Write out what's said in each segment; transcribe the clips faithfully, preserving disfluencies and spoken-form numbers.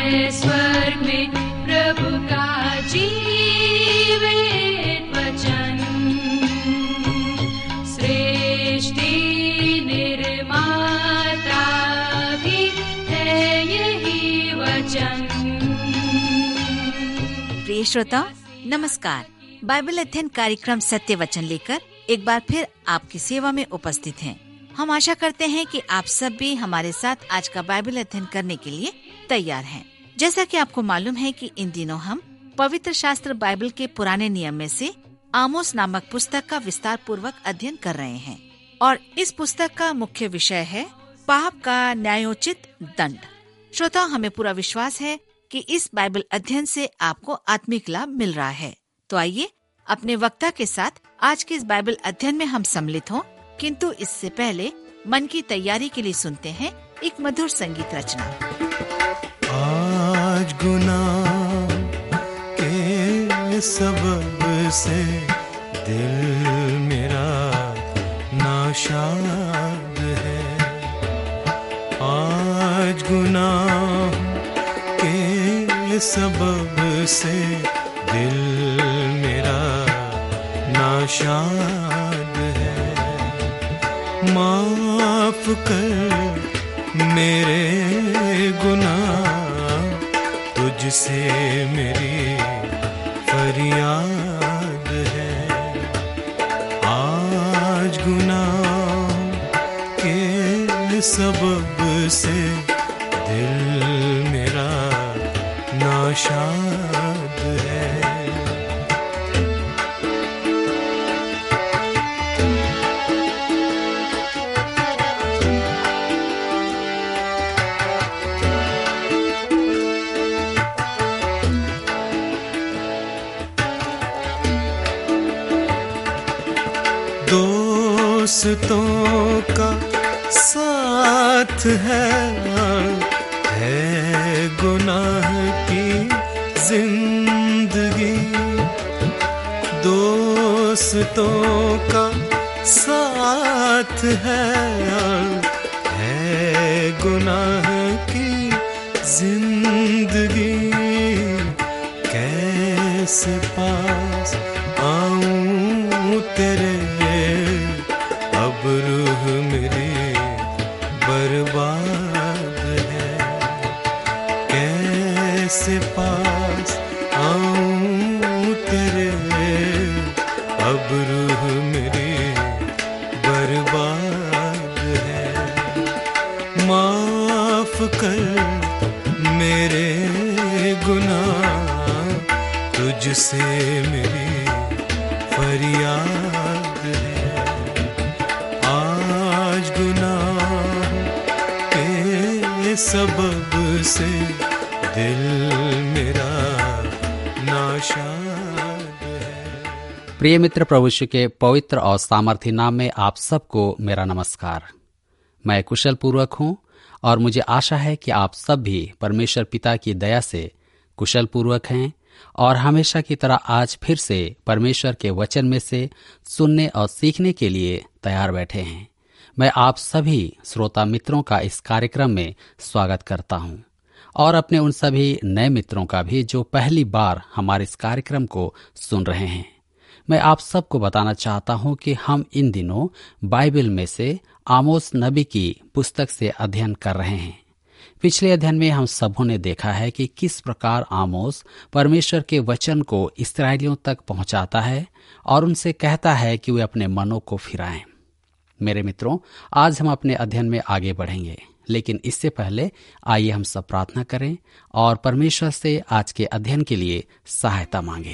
है स्वर्ग में प्रभु का जीवित वचन। सृष्टि निर्माता भी है यही वचन। प्रिय श्रोता नमस्कार। बाइबल अध्ययन कार्यक्रम सत्य वचन लेकर एक बार फिर आपकी सेवा में उपस्थित हैं। हम आशा करते हैं कि आप सब भी हमारे साथ आज का बाइबल अध्ययन करने के लिए तैयार हैं। जैसा कि आपको मालूम है कि इन दिनों हम पवित्र शास्त्र बाइबल के पुराने नियम में से आमोस नामक पुस्तक का विस्तार पूर्वक अध्ययन कर रहे हैं और इस पुस्तक का मुख्य विषय है पाप का न्यायोचित दंड। श्रोता, हमें पूरा विश्वास है कि इस बाइबल अध्ययन से आपको आत्मिक लाभ मिल रहा है। तो आइए अपने वक्ता के साथ आज के इस बाइबल अध्ययन में हम सम्मिलित हों, किंतु इससे पहले मन की तैयारी के लिए सुनते हैं एक मधुर संगीत रचना। आज गुनाह के सबब से दिल मेरा नाशाद है। आज गुनाह के सबब से दिल मेरा नाशाद है। माफ कर मेरे गुनाह, तुझसे मेरी फरियाद है। आज गुनाह के सबब से दिल मेरा नाशाद है। दोस्तों का साथ है, है गुनाह की जिंदगी। दोस्तों का साथ है, है गुनाह की जिंदगी। कैसे पास आऊं तेरे, अब रूह मेरी बर्बाद है। कैसे पास आऊं तेरे, अब रूह मेरी बर्बाद है। माफ कर मेरे गुनाह, तुझसे मेरी फरियाद है। आज गुनाह के सबब से दिल मेरा नाशाद है। प्रिय मित्र, प्रभु यीशु के पवित्र और सामर्थी नाम में आप सबको मेरा नमस्कार। मैं कुशल पूर्वक हूँ और मुझे आशा है कि आप सब भी परमेश्वर पिता की दया से कुशल पूर्वक हैं और हमेशा की तरह आज फिर से परमेश्वर के वचन में से सुनने और सीखने के लिए तैयार बैठे हैं। मैं आप सभी श्रोता मित्रों का इस कार्यक्रम में स्वागत करता हूं और अपने उन सभी नए मित्रों का भी जो पहली बार हमारे इस कार्यक्रम को सुन रहे हैं। मैं आप सबको बताना चाहता हूं कि हम इन दिनों बाइबल में से आमोस नबी की पुस्तक से अध्ययन कर रहे हैं। पिछले अध्ययन में हम सबों ने देखा है कि किस प्रकार आमोस परमेश्वर के वचन को इस्राएलियों तक पहुंचाता है और उनसे कहता है कि वे अपने मनों को फिराएं। मेरे मित्रों, आज हम अपने अध्ययन में आगे बढ़ेंगे, लेकिन इससे पहले आइए हम सब प्रार्थना करें और परमेश्वर से आज के अध्ययन के लिए सहायता मांगें।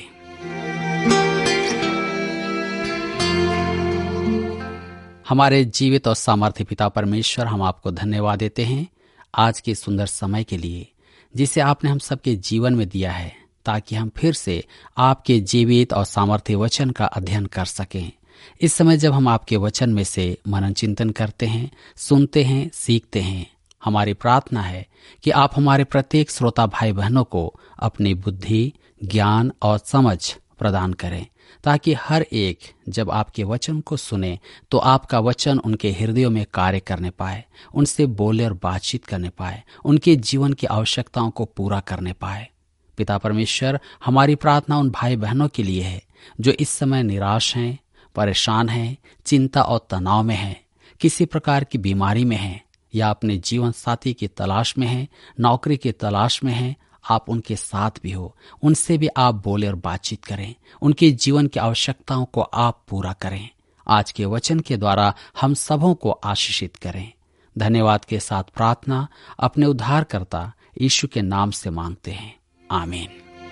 हमारे जीवित और सामर्थ्य पिता परमेश्वर, हम आपको धन्यवाद देते हैं आज के सुंदर समय के लिए जिसे आपने हम सबके जीवन में दिया है, ताकि हम फिर से आपके जीवित और सामर्थ्य वचन का अध्ययन कर सकें। इस समय जब हम आपके वचन में से मनन चिंतन करते हैं, सुनते हैं, सीखते हैं, हमारी प्रार्थना है कि आप हमारे प्रत्येक श्रोता भाई बहनों को अपनी बुद्धि, ज्ञान और समझ प्रदान करें, ताकि हर एक जब आपके वचन को सुने तो आपका वचन उनके हृदयों में कार्य करने पाए, उनसे बोले और बातचीत करने पाए, उनके जीवन की आवश्यकताओं को पूरा करने पाए। पिता परमेश्वर, हमारी प्रार्थना उन भाई बहनों के लिए है जो इस समय निराश हैं, परेशान हैं, चिंता और तनाव में हैं, किसी प्रकार की बीमारी में हैं या अपने जीवन साथी की तलाश में हैं, नौकरी की तलाश में हैं। आप उनके साथ भी हो, उनसे भी आप बोले और बातचीत करें, उनके जीवन की आवश्यकताओं को आप पूरा करें। आज के वचन के द्वारा हम सबों को आशीषित करें। धन्यवाद के साथ प्रार्थना अपने उद्धारकर्ता यीशु के नाम से मांगते हैं, आमीन।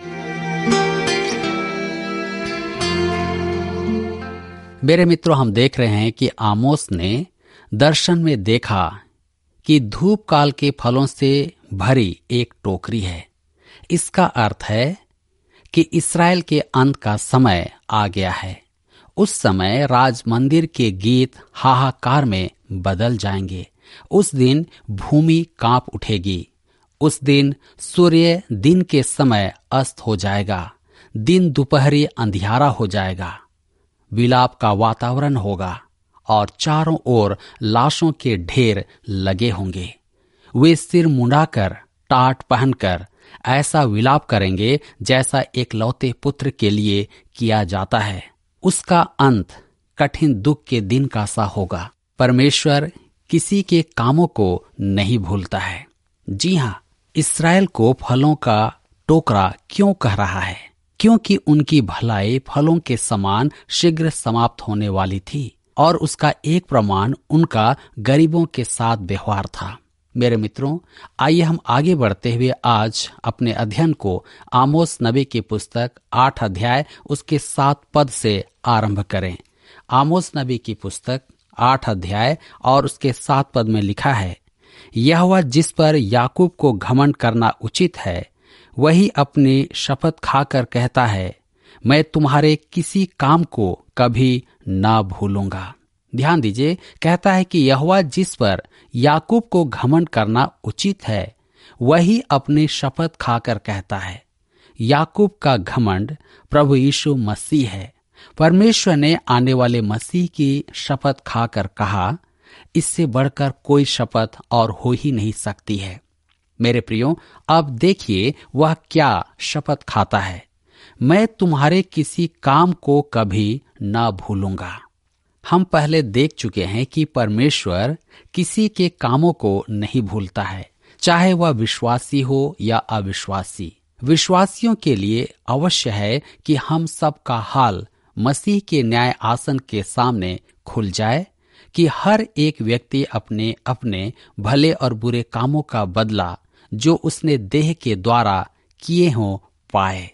मेरे मित्रों, हम देख रहे हैं कि आमोस ने दर्शन में देखा कि धूप काल के फलों से भरी एक टोकरी है। इसका अर्थ है कि इस्राएल के अंत का समय आ गया है। उस समय राज मंदिर के गीत हाहाकार में बदल जाएंगे। उस दिन भूमि कांप उठेगी। उस दिन सूर्य दिन के समय अस्त हो जाएगा, दिन दोपहरी अंधियारा हो जाएगा, विलाप का वातावरण होगा और चारों ओर लाशों के ढेर लगे होंगे। वे सिर मुंडाकर, टाट पहनकर ऐसा विलाप करेंगे जैसा एक लौते पुत्र के लिए किया जाता है। उसका अंत कठिन दुख के दिन का सा होगा। परमेश्वर किसी के कामों को नहीं भूलता है। जी हाँ, इस्राएल को फलों का टोकरा क्यों कह रहा है? क्योंकि उनकी भलाई फलों के समान शीघ्र समाप्त होने वाली थी और उसका एक प्रमाण उनका गरीबों के साथ व्यवहार था। मेरे मित्रों, आइए हम आगे बढ़ते हुए आज अपने अध्ययन को आमोस नबी की पुस्तक आठ अध्याय उसके सात पद से आरंभ करें। आमोस नबी की पुस्तक आठ अध्याय और उसके सात पद में लिखा है, यहोवा जिस पर याकूब को घमंड करना उचित है, वही अपनी शपथ खाकर कहता है, मैं तुम्हारे किसी काम को कभी ना भूलूंगा। ध्यान दीजिए, कहता है कि यहोवा जिस पर याकूब को घमंड करना उचित है, वही अपनी शपथ खाकर कहता है। याकूब का घमंड प्रभु यीशु मसीह है। परमेश्वर ने आने वाले मसीह की शपथ खाकर कहा, इससे बढ़कर कोई शपथ और हो ही नहीं सकती है। मेरे प्रियो, अब देखिए वह क्या शपथ खाता है, मैं तुम्हारे किसी काम को कभी ना भूलूंगा। हम पहले देख चुके हैं कि परमेश्वर किसी के कामों को नहीं भूलता है, चाहे वह विश्वासी हो या अविश्वासी। विश्वासियों के लिए अवश्य है कि हम सब का हाल मसीह के न्याय आसन के सामने खुल जाए कि हर एक व्यक्ति अपने अपने भले और बुरे कामों का बदला जो उसने देह के द्वारा किए हों पाए।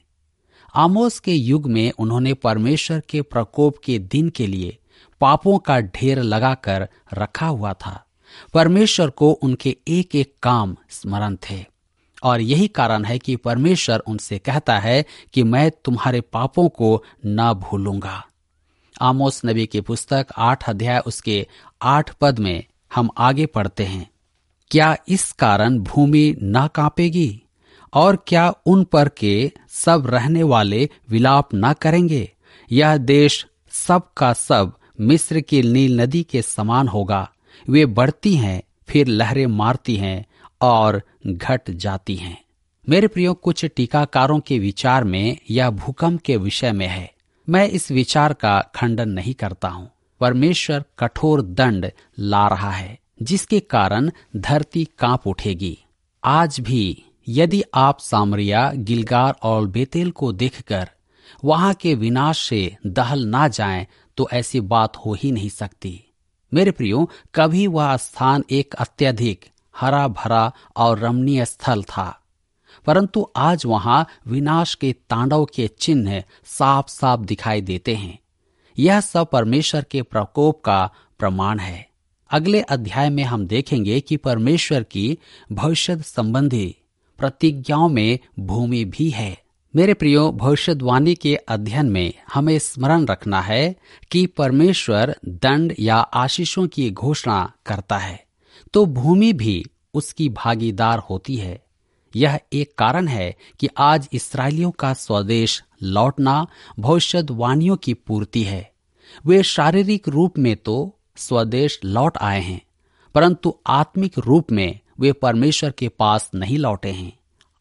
आमोस के युग में उन्होंने परमेश्वर के प्रकोप के दिन के लिए पापों का ढेर लगाकर रखा हुआ था। परमेश्वर को उनके एक एक काम स्मरण थे और यही कारण है कि परमेश्वर उनसे कहता है कि मैं तुम्हारे पापों को न भूलूंगा। आमोस नबी की पुस्तक आठ अध्याय उसके आठ पद में हम आगे पढ़ते हैं, क्या इस कारण भूमि न कांपेगी और क्या उन पर के सब रहने वाले विलाप न करेंगे? यह देश सब का सब मिस्र की नील नदी के समान होगा। वे बढ़ती हैं, फिर लहरें मारती हैं और घट जाती हैं। मेरे प्रियो, कुछ टीकाकारों के विचार में यह भूकंप के विषय में है। मैं इस विचार का खंडन नहीं करता हूँ। परमेश्वर कठोर दंड ला रहा है जिसके कारण धरती कांप उठेगी। आज भी यदि आप सामरिया, गिलगार और बेतेल को देखकर वहां के विनाश से दहल ना जाएं, तो ऐसी बात हो ही नहीं सकती। मेरे प्रियो, कभी वह स्थान एक अत्यधिक हरा भरा और रमणीय स्थल था, परंतु आज वहां विनाश के तांडव के चिन्ह साफ साफ दिखाई देते हैं। यह सब परमेश्वर के प्रकोप का प्रमाण है। अगले अध्याय में हम देखेंगे कि परमेश्वर की भविष्य संबंधी प्रतिज्ञाओं में भूमि भी है। मेरे प्रियो, भविष्यवाणी के अध्ययन में हमें स्मरण रखना है कि परमेश्वर दंड या आशीषों की घोषणा करता है तो भूमि भी उसकी भागीदार होती है। यह एक कारण है कि आज इस्राएलियों का स्वदेश लौटना भविष्यवाणियों की पूर्ति है। वे शारीरिक रूप में तो स्वदेश लौट आए हैं, परंतु आत्मिक रूप में वे परमेश्वर के पास नहीं लौटे हैं।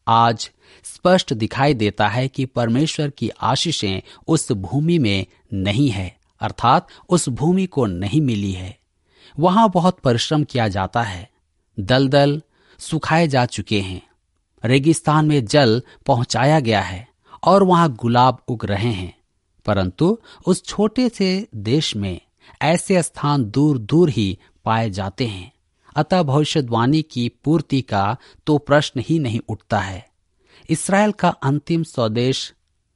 आज स्पष्ट दिखाई देता है कि परमेश्वर की आशीषें उस भूमि में नहीं है, अर्थात उस भूमि को नहीं मिली है। वहां बहुत परिश्रम किया जाता है, दलदल सुखाए जा चुके हैं, रेगिस्तान में जल पहुंचाया गया है और वहां गुलाब उग रहे हैं, परंतु उस छोटे से देश में ऐसे स्थान दूर दूर ही पाए जाते हैं। अतः भविष्यवाणी की पूर्ति का तो प्रश्न ही नहीं उठता है। इस्राएल का अंतिम स्वदेश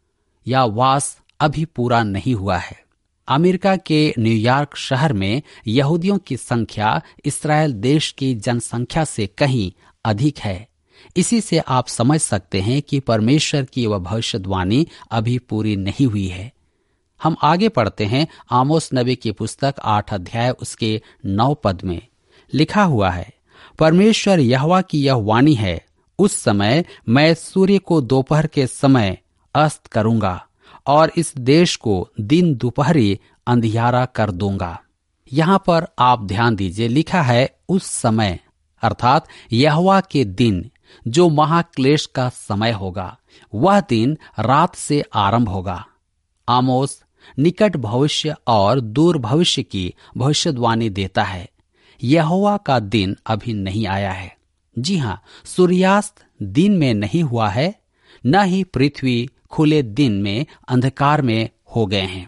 या वास अभी पूरा नहीं हुआ है। अमेरिका के न्यूयॉर्क शहर में यहूदियों की संख्या इस्राएल देश की जनसंख्या से कहीं अधिक है। इसी से आप समझ सकते हैं कि परमेश्वर की वह भविष्यवाणी अभी पूरी नहीं हुई है। हम आगे पढ़ते हैं। आमोस नबी की पुस्तक आठ अध्याय उसके नौ पद में लिखा हुआ है, परमेश्वर यहोवा की यह वाणी है, उस समय मैं सूर्य को दोपहर के समय अस्त करूंगा और इस देश को दिन दोपहरी अंधियारा कर दूंगा। यहाँ पर आप ध्यान दीजिए, लिखा है उस समय, अर्थात यहोवा के दिन जो महाक्लेश का समय होगा, वह दिन रात से आरंभ होगा। आमोस निकट भविष्य और दूर भविष्य की भविष्यवाणी देता है। यहोवा का दिन अभी नहीं आया है। जी हाँ, सूर्यास्त दिन में नहीं हुआ है, न ही पृथ्वी खुले दिन में अंधकार में हो गए हैं।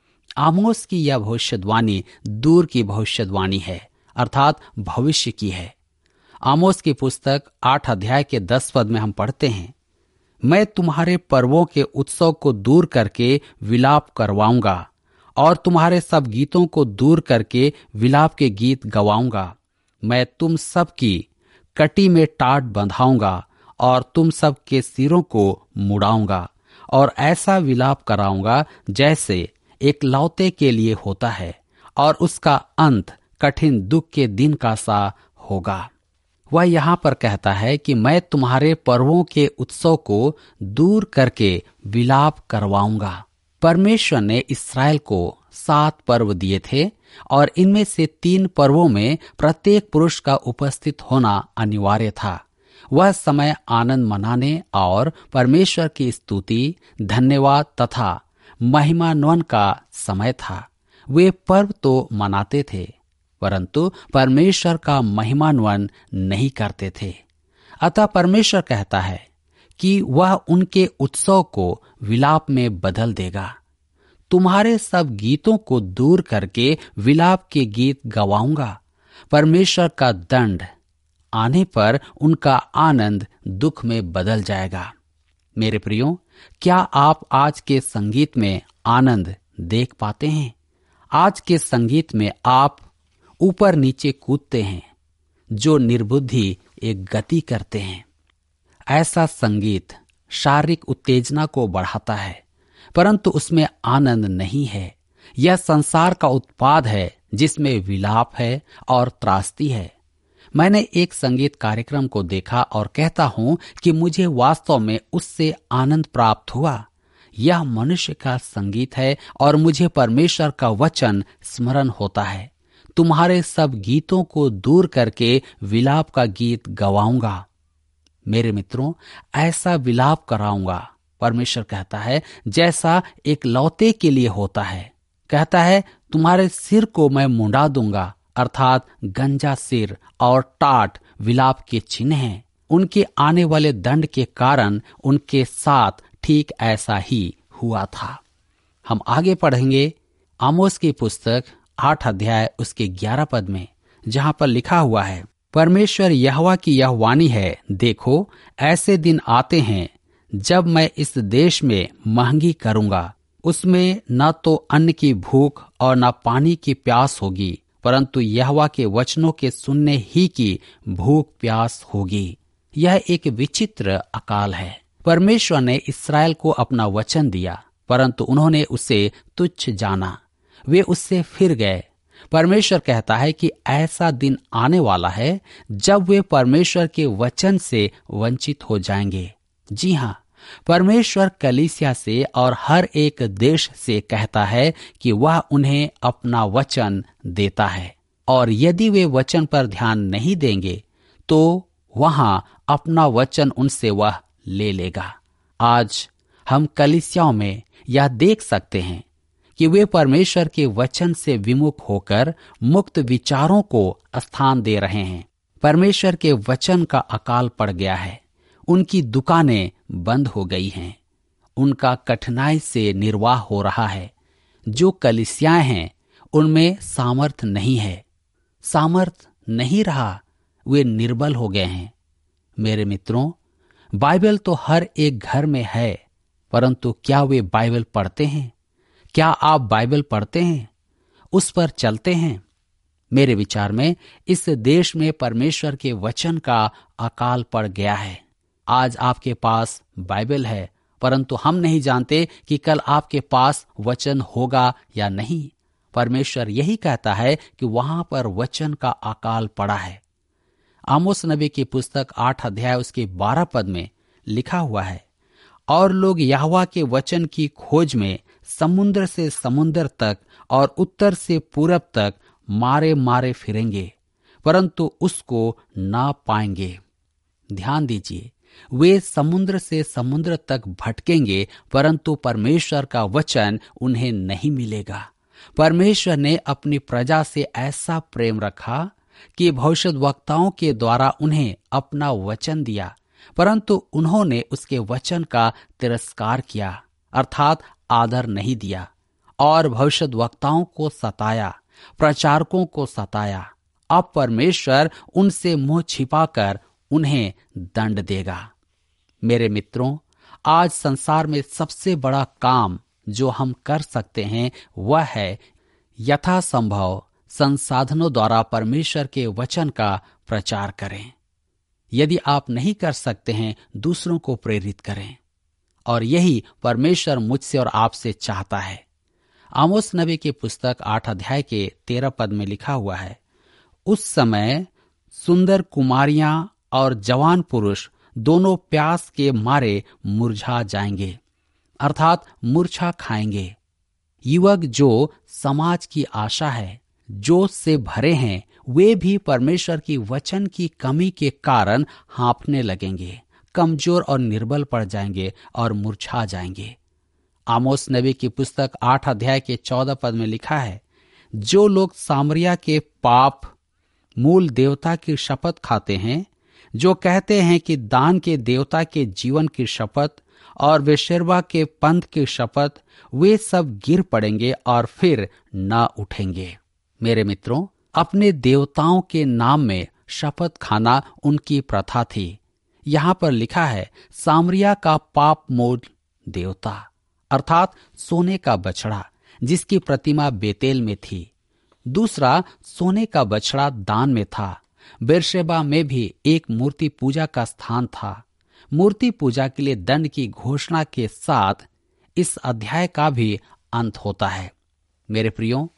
आमोस की यह भविष्यवाणी दूर की भविष्यवाणी है, अर्थात भविष्य की है। आमोस की पुस्तक आठ अध्याय के दस पद में हम पढ़ते हैं, मैं तुम्हारे पर्वों के उत्सव को दूर करके विलाप करवाऊंगा और तुम्हारे सब गीतों को दूर करके विलाप के गीत गवाऊंगा। मैं तुम सब की कटी में टाट बंधाऊंगा और तुम सब के सिरों को मुड़ाऊंगा और ऐसा विलाप कराऊंगा जैसे एक लौते के लिए होता है, और उसका अंत कठिन दुख के दिन का सा होगा। वह यहाँ पर कहता है कि मैं तुम्हारे पर्वों के उत्सव को दूर करके विलाप करवाऊंगा। परमेश्वर ने इस्राएल को सात पर्व दिए थे और इनमें से तीन पर्वों में प्रत्येक पुरुष का उपस्थित होना अनिवार्य था। वह समय आनंद मनाने और परमेश्वर की स्तुति, धन्यवाद तथा महिमान्वन का समय था। वे पर्व तो मनाते थे, परंतु परमेश्वर का महिमान्वन नहीं करते थे। अतः परमेश्वर कहता है कि वह उनके उत्सव को विलाप में बदल देगा। तुम्हारे सब गीतों को दूर करके विलाप के गीत गवाऊंगा। परमेश्वर का दंड आने पर उनका आनंद दुख में बदल जाएगा। मेरे प्रियो, क्या आप आज के संगीत में आनंद देख पाते हैं? आज के संगीत में आप ऊपर नीचे कूदते हैं, जो निर्बुद्धि एक गति करते हैं। ऐसा संगीत शारीरिक उत्तेजना को बढ़ाता है, परंतु उसमें आनंद नहीं है। यह संसार का उत्पाद है जिसमें विलाप है और त्रासदी है। मैंने एक संगीत कार्यक्रम को देखा और कहता हूं कि मुझे वास्तव में उससे आनंद प्राप्त हुआ। यह मनुष्य का संगीत है और मुझे परमेश्वर का वचन स्मरण होता है। तुम्हारे सब गीतों को दूर करके विलाप का गीत गवाऊंगा। मेरे मित्रों, ऐसा विलाप कराऊंगा, परमेश्वर कहता है, जैसा एक लौते के लिए होता है। कहता है, तुम्हारे सिर को मैं मुंडा दूंगा, अर्थात गंजा सिर और टाट विलाप के चिन्ह हैं। उनके आने वाले दंड के कारण उनके साथ ठीक ऐसा ही हुआ था। हम आगे पढ़ेंगे आमोस की पुस्तक आठ अध्याय उसके ग्यारह पद में, जहां पर लिखा हुआ है, परमेश्वर यहोवा की यह वाणी है, देखो ऐसे दिन आते हैं जब मैं इस देश में महंगी करूंगा। उसमें न तो अन्न की भूख और न पानी की प्यास होगी, परंतु यहोवा के वचनों के सुनने ही की भूख प्यास होगी। यह एक विचित्र अकाल है। परमेश्वर ने इस्राएल को अपना वचन दिया, परंतु उन्होंने उसे तुच्छ जाना। वे उससे फिर गए। परमेश्वर कहता है कि ऐसा दिन आने वाला है जब वे परमेश्वर के वचन से वंचित हो जाएंगे। जी हाँ, परमेश्वर कलीसिया से और हर एक देश से कहता है कि वह उन्हें अपना वचन देता है, और यदि वे वचन पर ध्यान नहीं देंगे तो वहां अपना वचन उनसे वह ले लेगा। आज हम कलीसियाओं में यह देख सकते हैं कि वे परमेश्वर के वचन से विमुख होकर मुक्त विचारों को स्थान दे रहे हैं। परमेश्वर के वचन का अकाल पड़ गया है, उनकी दुकानें बंद हो गई हैं, उनका कठिनाई से निर्वाह हो रहा है। जो कलीसियाएं हैं उनमें सामर्थ नहीं है, सामर्थ नहीं रहा, वे निर्बल हो गए हैं। मेरे मित्रों, बाइबल तो हर एक घर में है, परंतु क्या वे बाइबल पढ़ते हैं? क्या आप बाइबल पढ़ते हैं? उस पर चलते हैं? मेरे विचार में इस देश में परमेश्वर के वचन का अकाल पड़ गया है। आज आपके पास बाइबल है, परंतु हम नहीं जानते कि कल आपके पास वचन होगा या नहीं। परमेश्वर यही कहता है कि वहां पर वचन का अकाल पड़ा है। आमोस नबी की पुस्तक आठ अध्याय उसके बारह पद में लिखा हुआ है, और लोग यहोवा के वचन की खोज में समुद्र से समुद्र तक और उत्तर से पूरब तक मारे मारे फिरेंगे, परंतु उसको ना पाएंगे। ध्यान दीजिए, वे समुद्र से समुद्र तक भटकेंगे, परंतु परमेश्वर का वचन उन्हें नहीं मिलेगा। परमेश्वर ने अपनी प्रजा से ऐसा प्रेम रखा कि भविष्यद्वक्ताओं के द्वारा उन्हें अपना वचन दिया, परंतु उन्होंने उसके वचन का तिरस्कार किया, अर्थात आदर नहीं दिया, और भविष्यद्वक्ताओं को सताया, प्रचारकों को सताया। अब परमेश्वर उनसे मुंह छिपाकर उन्हें दंड देगा। मेरे मित्रों, आज संसार में सबसे बड़ा काम जो हम कर सकते हैं वह है यथासंभव संसाधनों द्वारा परमेश्वर के वचन का प्रचार करें। यदि आप नहीं कर सकते हैं, दूसरों को प्रेरित करें, और यही परमेश्वर मुझसे और आपसे चाहता है। आमोस नबी की पुस्तक आठ अध्याय के तेरह पद में लिखा हुआ है, उस समय सुंदर कुमारियां और जवान पुरुष दोनों प्यास के मारे मुरझा जाएंगे, अर्थात मूर्छा खाएंगे। युवक जो समाज की आशा है, जोश से भरे हैं, वे भी परमेश्वर की वचन की कमी के कारण हाँफने लगेंगे, कमजोर और निर्बल पड़ जाएंगे और मुरझा जाएंगे। आमोस नबी की पुस्तक आठ अध्याय के चौदह पद में लिखा है, जो लोग सामरिया के पाप मूल देवता की शपथ खाते हैं, जो कहते हैं कि दान के देवता के जीवन की शपथ और बेशेरवा के पंथ की शपथ, वे सब गिर पड़ेंगे और फिर न उठेंगे। मेरे मित्रों, अपने देवताओं के नाम में शपथ खाना उनकी प्रथा थी। यहाँ पर लिखा है सामरिया का पाप मूल देवता, अर्थात सोने का बछड़ा जिसकी प्रतिमा बेतेल में थी। दूसरा सोने का बछड़ा दान में था। बेरशेबा में भी एक मूर्ति पूजा का स्थान था। मूर्ति पूजा के लिए दंड की घोषणा के साथ इस अध्याय का भी अंत होता है। मेरे प्रियो,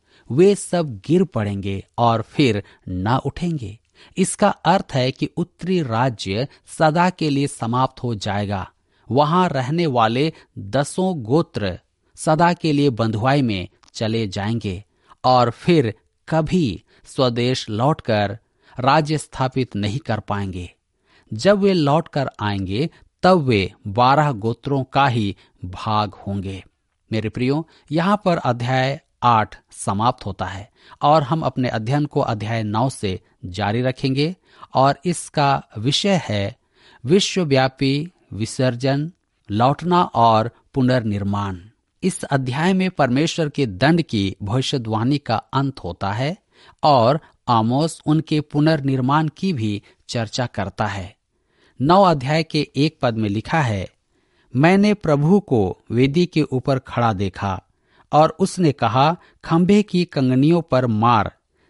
वे सब गिर पड़ेंगे और फिर न उठेंगे। इसका अर्थ है कि उत्तरी राज्य सदा के लिए समाप्त हो जाएगा। वहां रहने वाले दसों गोत्र सदा के लिए बंधुआई में चले जाएंगे और फिर कभी स्वदेश लौटकर राज्य स्थापित नहीं कर पाएंगे। जब वे लौटकर आएंगे तब वे बारह गोत्रों का ही भाग होंगे। मेरे प्रियो, यहाँ पर अध्याय आठ समाप्त होता है और हम अपने अध्ययन को अध्याय नौ से जारी रखेंगे और इसका विषय है विश्वव्यापी विसर्जन, लौटना और पुनर्निर्माण। इस अध्याय में परमेश्वर के दंड की भविष्यवाणी का अंत होता है और आमोस उनके पुनर्निर्माण की भी चर्चा करता है। नौ अध्याय के एक पद में लिखा है, मैंने प्रभु को वेदी के ऊपर खड़ा देखा और उसने कहा, खंभे की कंगनियों पर मार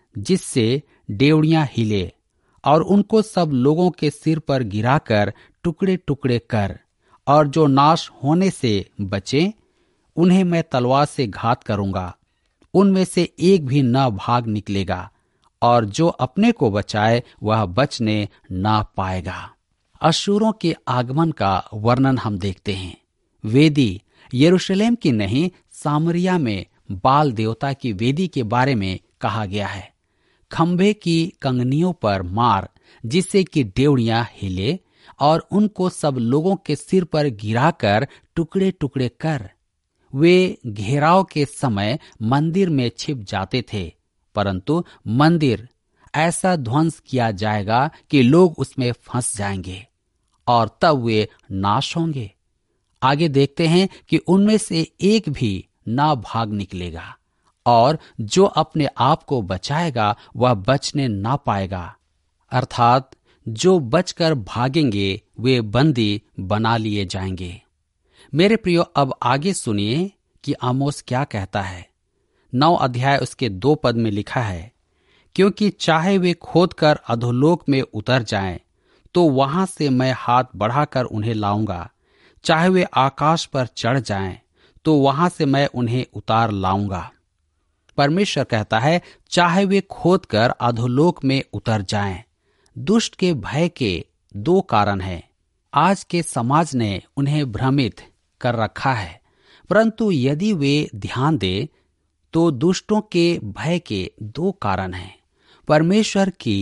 जिससे डेवड़ियां हिले और उनको सब लोगों के सिर पर गिराकर टुकड़े टुकड़े कर, और जो नाश होने से बचे उन्हें मैं तलवार से घात करूंगा। उनमें से एक भी न भाग निकलेगा, और जो अपने को बचाए वह बचने न पाएगा। अशूरों के आगमन का वर्णन हम देखते हैं। वेदी यरूशलेम की नहीं, सामरिया में बाल देवता की वेदी के बारे में कहा गया है। खंभे की कंगनियों पर मार, जिससे कि डेवड़ियां हिले, और उनको सब लोगों के सिर पर गिराकर टुकड़े टुकड़े कर। वे घेराव के समय मंदिर में छिप जाते थे, परंतु मंदिर ऐसा ध्वंस किया जाएगा कि लोग उसमें फंस जाएंगे और तब वे नाश होंगे। आगे देखते हैं कि उनमें से एक भी ना भाग निकलेगा, और जो अपने आप को बचाएगा वह बचने ना पाएगा। अर्थात जो बचकर भागेंगे वे बंदी बना लिए जाएंगे। मेरे प्रियो, अब आगे सुनिए कि आमोस क्या कहता है। नौ अध्याय उसके दो पद में लिखा है, क्योंकि चाहे वे खोदकर अधोलोक में उतर जाएं, तो वहां से मैं हाथ बढ़ाकर उन्हें लाऊंगा। चाहे वे आकाश पर चढ़ जाएं, तो वहां से मैं उन्हें उतार लाऊंगा। परमेश्वर कहता है, चाहे वे खोदकर अधोलोक में उतर जाएं। दुष्ट के भय के दो कारण हैं। आज के समाज ने उन्हें भ्रमित कर रखा है, परंतु यदि वे ध्यान दें तो दुष्टों के भय के दो कारण हैं। परमेश्वर की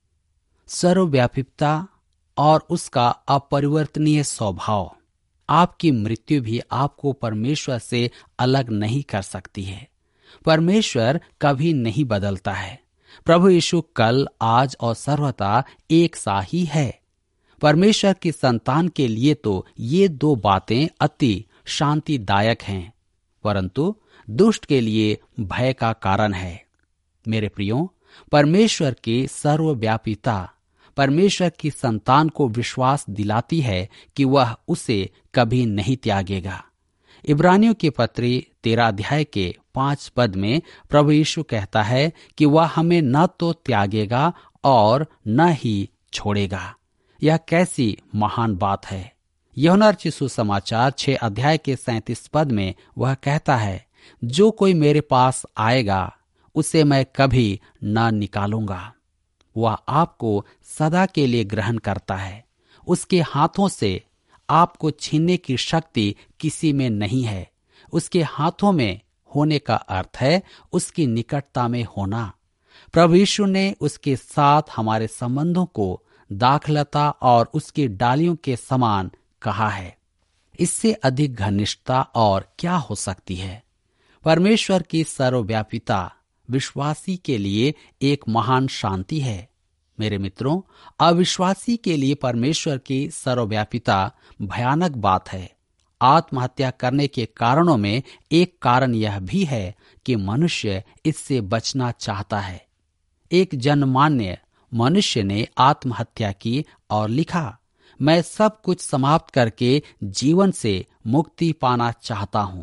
सर्वव्यापीता और उसका अपरिवर्तनीय स्वभाव। आपकी मृत्यु भी आपको परमेश्वर से अलग नहीं कर सकती है। परमेश्वर कभी नहीं बदलता है। प्रभु यीशु कल, आज और सर्वदा एक सा ही है। परमेश्वर की संतान के लिए तो ये दो बातें अति शांतिदायक हैं, परंतु दुष्ट के लिए भय का कारण है। मेरे प्रियो, परमेश्वर की सर्वव्यापीता परमेश्वर की संतान को विश्वास दिलाती है कि वह उसे कभी नहीं त्यागेगा। इब्रानियों के पत्री तेरह अध्याय के पांच पद में प्रभु यीशु कहता है कि वह हमें न तो त्यागेगा और न ही छोड़ेगा। यह कैसी महान बात है। यूहन्ना रचित सुसमाचार छह अध्याय के सैंतीस पद में वह कहता है, जो कोई मेरे पास आएगा उसे मैं कभी न निकालूंगा। वह आपको सदा के लिए ग्रहण करता है। उसके हाथों से आपको छीनने की शक्ति किसी में नहीं है। उसके हाथों में होने का अर्थ है उसकी निकटता में होना। प्रभु यीशु ने उसके साथ हमारे संबंधों को दाखलता और उसकी डालियों के समान कहा है। इससे अधिक घनिष्ठता और क्या हो सकती है। परमेश्वर की सर्वव्यापीता विश्वासी के लिए एक महान शांति है। मेरे मित्रों, अविश्वासी के लिए परमेश्वर की सर्वव्यापीता भयानक बात है। आत्महत्या करने के कारणों में एक कारण यह भी है कि मनुष्य इससे बचना चाहता है। एक जनमान्य मनुष्य ने आत्महत्या की और लिखा, मैं सब कुछ समाप्त करके जीवन से मुक्ति पाना चाहता हूं।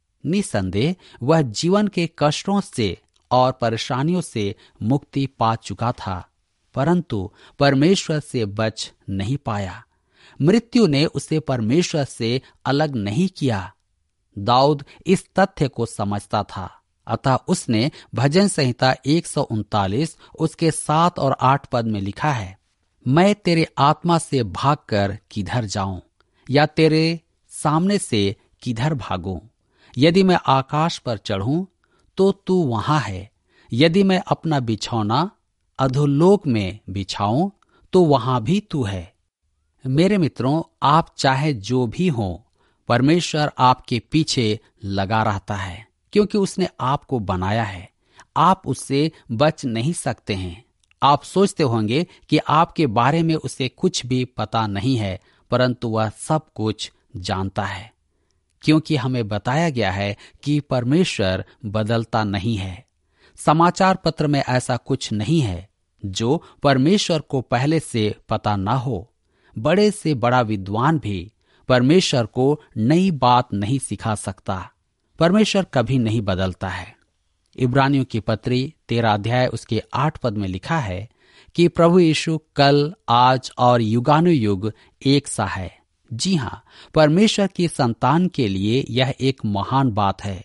निसंदेह वह जीवन के कष्टों से और परेशानियों से मुक्ति पा चुका था, परंतु परमेश्वर से बच नहीं पाया। मृत्यु ने उसे परमेश्वर से अलग नहीं किया। दाऊद इस तथ्य को समझता था, अतः उसने भजन संहिता एक सौ उनतालीस उसके सात और आठ पद में लिखा है, मैं तेरे आत्मा से भागकर किधर जाऊं, या तेरे सामने से किधर भागूं। यदि मैं आकाश पर चढ़ूं तो तू वहां है, यदि मैं अपना बिछौना अधोलोक में बिछाऊं तो वहां भी तू है। मेरे मित्रों, आप चाहे जो भी हो, परमेश्वर आपके पीछे लगा रहता है, क्योंकि उसने आपको बनाया है। आप उससे बच नहीं सकते हैं। आप सोचते होंगे कि आपके बारे में उसे कुछ भी पता नहीं है, परंतु वह सब कुछ जानता है, क्योंकि हमें बताया गया है कि परमेश्वर बदलता नहीं है। समाचार पत्र में ऐसा कुछ नहीं है जो परमेश्वर को पहले से पता ना हो। बड़े से बड़ा विद्वान भी परमेश्वर को नई बात नहीं सिखा सकता। परमेश्वर कभी नहीं बदलता है। इब्रानियों की पत्री तेरह अध्याय उसके आठ पद में लिखा है कि प्रभु यीशु कल, आज और युगानुयुग एक सा है। जी हाँ, परमेश्वर की संतान के लिए यह एक महान बात है,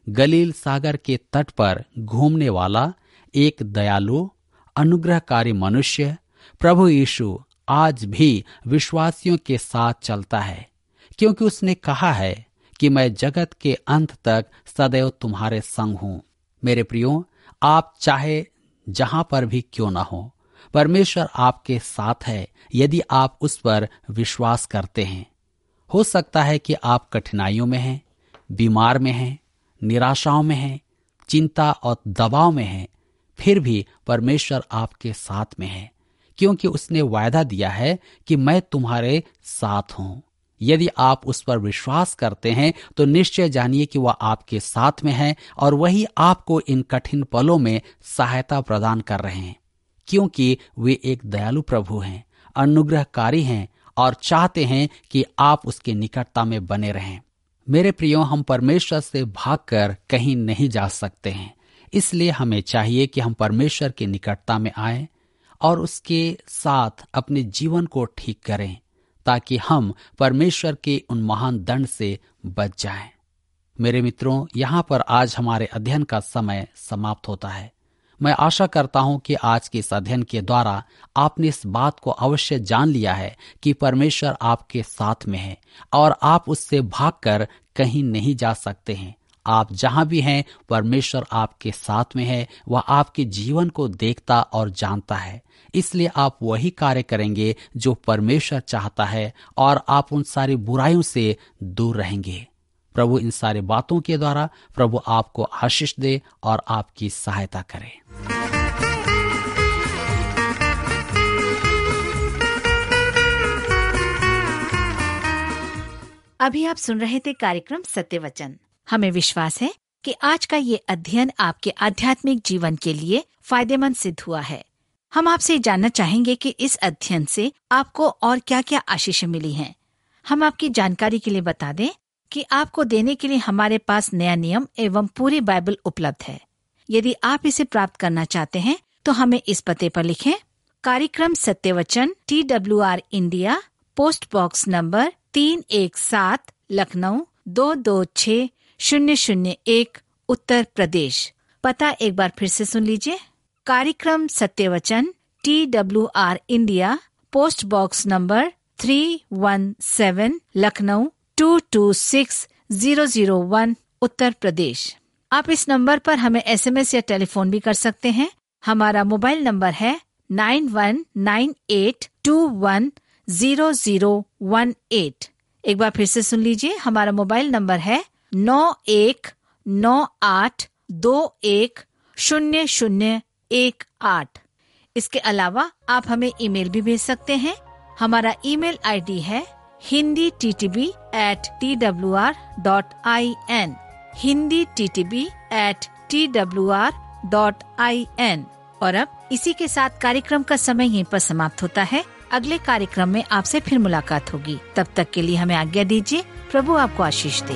गलील सागर के तट पर घूमने वाला एक दयालु अनुग्रहकारी मनुष्य प्रभु यीशु आज भी विश्वासियों के साथ चलता है, क्योंकि उसने कहा है कि मैं जगत के अंत तक सदैव तुम्हारे संग हूं। मेरे प्रियो, आप चाहे जहां पर भी क्यों ना हो, परमेश्वर आपके साथ है यदि आप उस पर विश्वास करते हैं। हो सकता है कि आप कठिनाइयों में हैं, बीमार में हैं, निराशाओं में हैं, चिंता और दबाव में हैं, फिर भी परमेश्वर आपके साथ में है, क्योंकि उसने वायदा दिया है कि मैं तुम्हारे साथ हूं। यदि आप उस पर विश्वास करते हैं तो निश्चय जानिए कि वह आपके साथ में है और वही आपको इन कठिन पलों में सहायता प्रदान कर रहे हैं, क्योंकि वे एक दयालु प्रभु हैं, अनुग्रहकारी हैं और चाहते हैं कि आप उसके निकटता में बने रहें। मेरे प्रियो, हम परमेश्वर से भागकर कहीं नहीं जा सकते हैं, इसलिए हमें चाहिए कि हम परमेश्वर की निकटता में आएं और उसके साथ अपने जीवन को ठीक करें, ताकि हम परमेश्वर के उन महान दंड से बच जाएं। मेरे मित्रों, यहाँ पर आज हमारे अध्ययन का समय समाप्त होता है। मैं आशा करता हूं कि आज के इस अध्ययन के द्वारा आपने इस बात को अवश्य जान लिया है कि परमेश्वर आपके साथ में है और आप उससे भागकर कहीं नहीं जा सकते हैं। आप जहां भी हैं, परमेश्वर आपके साथ में है। वह आपके जीवन को देखता और जानता है, इसलिए आप वही कार्य करेंगे जो परमेश्वर चाहता है और आप उन सारी बुराइयों से दूर रहेंगे। प्रभु इन सारी बातों के द्वारा प्रभु आपको आशीष दे और आपकी सहायता करे। अभी आप सुन रहे थे कार्यक्रम सत्य वचन। हमें विश्वास है कि आज का ये अध्ययन आपके आध्यात्मिक जीवन के लिए फायदेमंद सिद्ध हुआ है। हम आपसे जानना चाहेंगे कि इस अध्ययन से आपको और क्या क्या आशीष मिली हैं। हम आपकी जानकारी के लिए बता दें कि आपको देने के लिए हमारे पास नया नियम एवं पूरी बाइबल उपलब्ध है। यदि आप इसे प्राप्त करना चाहते हैं तो हमें इस पते पर लिखें। कार्यक्रम सत्य वचन, T W R India, post box number तीन एक सात, लखनऊ दो दो छः शून्य शून्य एक, उत्तर प्रदेश। पता एक बार फिर से सुन लीजिए। कार्यक्रम सत्य वचन, T W R India, post box number three one seven, Lucknow two two six zero zero one, Uttar Pradesh. आप इस नंबर पर हमें एस एम एस या टेलीफोन भी कर सकते हैं। हमारा मोबाइल नंबर है nine one nine eight two one zero zero one eight. एक बार फिर से सुन लीजिए। हमारा मोबाइल नंबर है नौ एक नौ आठ दो एक शून्य शून्य एक आठ। इसके अलावा आप हमें ईमेल भी भेज सकते हैं। हमारा ईमेल आईडी है Hindi T T B at T W R dot I N, Hindi T T B at T W R dot I N. और अब इसी के साथ कार्यक्रम का समय यहीं पर समाप्त होता है। अगले कार्यक्रम में आपसे फिर मुलाकात होगी। तब तक के लिए हमें आज्ञा दीजिए। प्रभु आपको आशीष दे।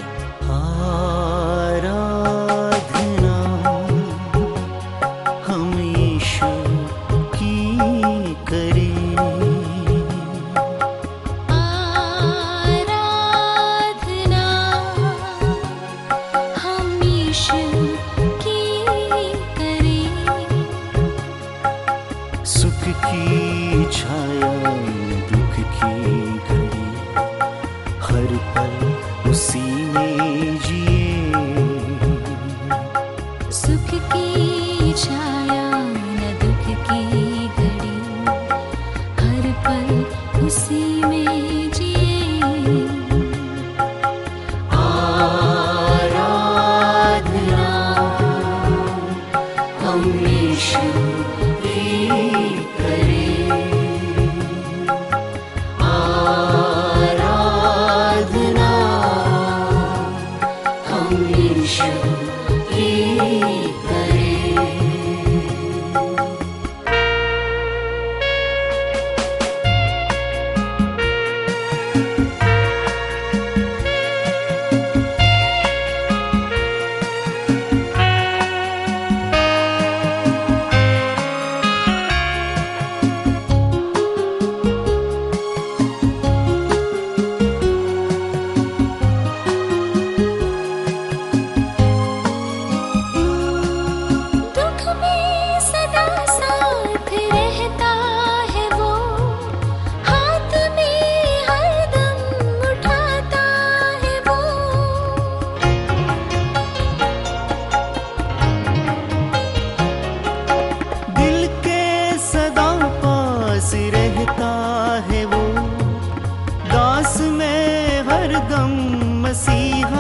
हरदम मसीहा